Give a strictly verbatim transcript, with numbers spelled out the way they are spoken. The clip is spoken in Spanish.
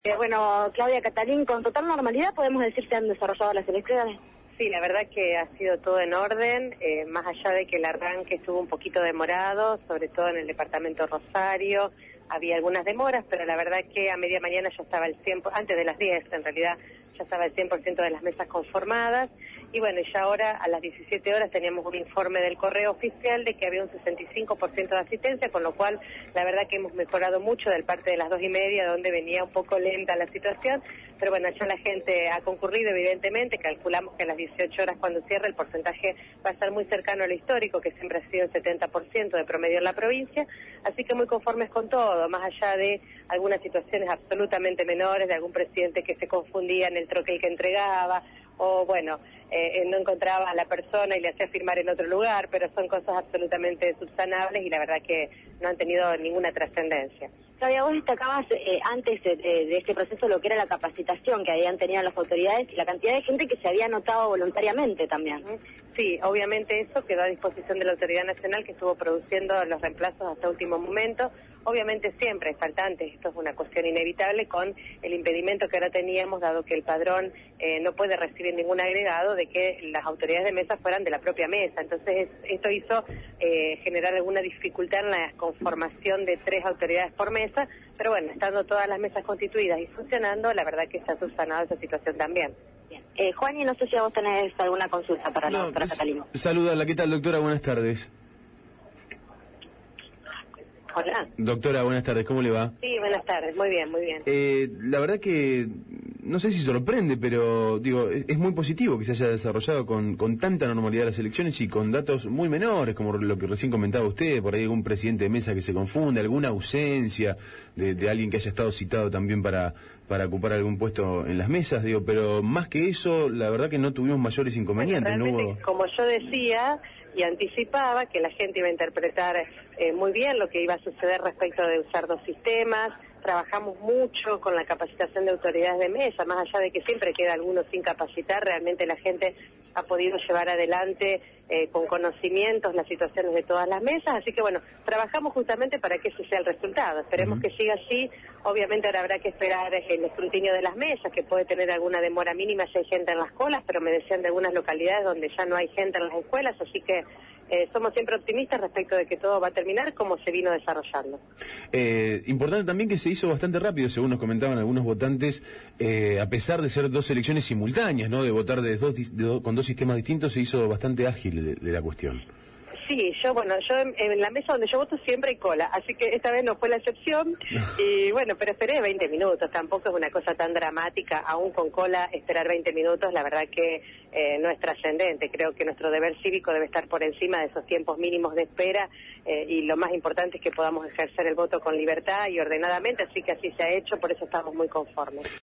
Eh, bueno, Claudia Catalín, con total normalidad podemos decir que han desarrollado las elecciones. Sí, la verdad que ha sido todo en orden, eh, más allá de que el arranque estuvo un poquito demorado, sobre todo en el departamento Rosario, había algunas demoras, pero la verdad que a media mañana ya estaba el cien por ciento, antes de las diez en realidad, ya estaba el cien por ciento de las mesas conformadas, y bueno, ya ahora a las diecisiete horas teníamos un informe del correo oficial de que había un sesenta y cinco por ciento de asistencia, con lo cual la verdad que hemos mejorado mucho del parte de las dos y media, donde venía un poco lenta la situación, pero bueno, ya la gente ha concurrido evidentemente, calculamos que a las dieciocho horas cuando cierre el porcentaje va a estar muy cercano a lo histórico, que siempre ha sido el setenta por ciento de promedio en la provincia, así que muy conformes con todo, más allá de algunas situaciones absolutamente menores, de algún presidente que se confundía en el troquel que entregaba, o bueno, eh, no encontraba a la persona y le hacía firmar en otro lugar, pero son cosas absolutamente subsanables y la verdad que no han tenido ninguna trascendencia. Claudia, vos destacabas eh, antes de, de este proceso lo que era la capacitación que habían tenido las autoridades y la cantidad de gente que se había anotado voluntariamente también. Sí, obviamente eso quedó a disposición de la Autoridad Nacional, que estuvo produciendo los reemplazos hasta último momento. Obviamente siempre hay faltantes, esto es una cuestión inevitable con el impedimento que ahora teníamos, dado que el padrón eh, no puede recibir ningún agregado, de que las autoridades de mesa fueran de la propia mesa. Entonces esto hizo eh, generar alguna dificultad en la conformación de tres autoridades por mesa, pero bueno, estando todas las mesas constituidas y funcionando, la verdad que está subsanada esa situación también. Bien. Eh, Juan, y no sé si a vos tenés alguna consulta para no, la doctora Catalino. Saludarla, ¿qué tal, doctora? Buenas tardes. Hola. Doctora, buenas tardes, ¿cómo le va? Sí, buenas tardes, muy bien, muy bien. Eh, la verdad que, no sé si sorprende, pero digo, es, es muy positivo que se haya desarrollado con, con tanta normalidad las elecciones y con datos muy menores, como lo que recién comentaba usted, por ahí algún presidente de mesa que se confunde, alguna ausencia de, de alguien que haya estado citado también para, para ocupar algún puesto en las mesas, digo, pero más que eso, la verdad que no tuvimos mayores inconvenientes. Bueno, realmente, no hubo... como yo decía y anticipaba, que la gente iba a interpretar eh, muy bien lo que iba a suceder respecto de usar dos sistemas. Trabajamos mucho con la capacitación de autoridades de mesa, más allá de que siempre queda alguno sin capacitar, realmente la gente ha podido llevar adelante eh, con conocimientos las situaciones de todas las mesas, así que bueno, trabajamos justamente para que ese sea el resultado, esperemos uh-huh. que siga así. Obviamente ahora habrá que esperar el escrutinio de las mesas, que puede tener alguna demora mínima si hay gente en las colas, pero me decían de algunas localidades donde ya no hay gente en las escuelas, así que Eh, somos siempre optimistas respecto de que todo va a terminar como se vino desarrollando. Eh, importante también que se hizo bastante rápido, según nos comentaban algunos votantes, eh, a pesar de ser dos elecciones simultáneas, ¿no? De votar de dos, de do, con dos sistemas distintos, se hizo bastante ágil de, de la cuestión. Sí, yo, bueno, yo en, en la mesa donde yo voto siempre hay cola, así que esta vez no fue la excepción, y bueno, pero esperé veinte minutos, tampoco es una cosa tan dramática, aún con cola esperar veinte minutos, la verdad que eh, no es trascendente, creo que nuestro deber cívico debe estar por encima de esos tiempos mínimos de espera, eh, y lo más importante es que podamos ejercer el voto con libertad y ordenadamente, así que así se ha hecho, por eso estamos muy conformes.